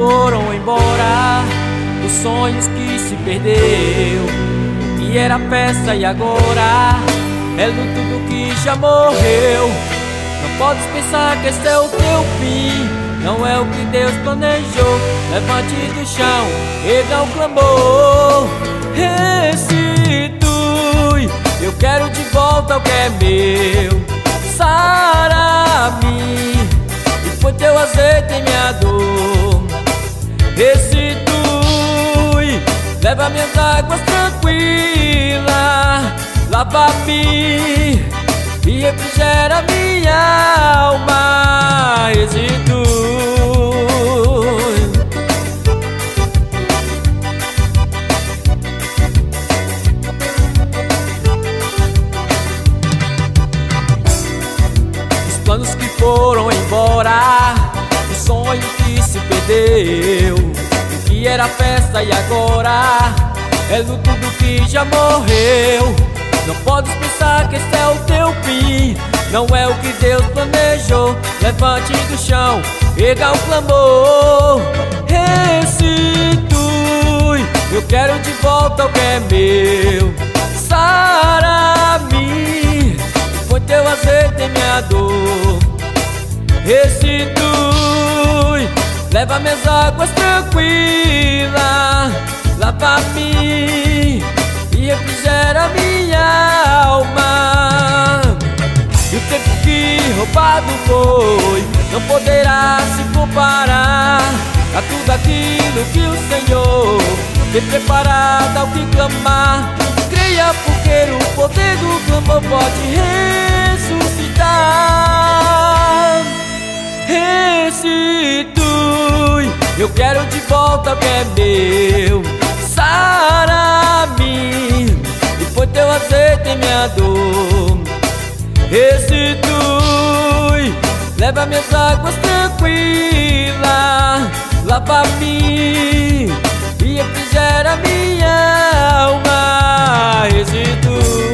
foram embora, os sonhos que se perdeu, e era festa e agora é luto do que já morreu. Não podes pensar que esse é o teu fim, não é o que Deus planejou. Levante do chão, erga o clamor, restitui. Eu quero de volta o que é meu, sara-me, e foi teu azeite em minha dor. Restitui, leva minhas águas tranquilas, lava-me e refrigera minha alma. Restitui. Os planos que foram embora, o sonho que se perdeu, o que era festa e agora é luto do que já morreu. Não podes pensar que esse é o teu fim, não é o que Deus planejou. Levante do chão, erga o clamor, restitui. Eu quero de volta o que é meu, sara-me, foi teu azeite em minha dor. Restitui, leva minhas águas tranquilas, lava-me e refrigera minha alma. E o tempo que roubado foi não poderá se comparar a tudo aquilo que o Senhor tem preparado ao que clamar. Creia, porque o poder do clamor pode ressuscitar. Restitui, eu quero de volta o que é meu, sara-me, e foi teu azeite em minha dor. Restitui, leva minhas águas tranquilas, lava-me e refrigera minha alma. Restitui.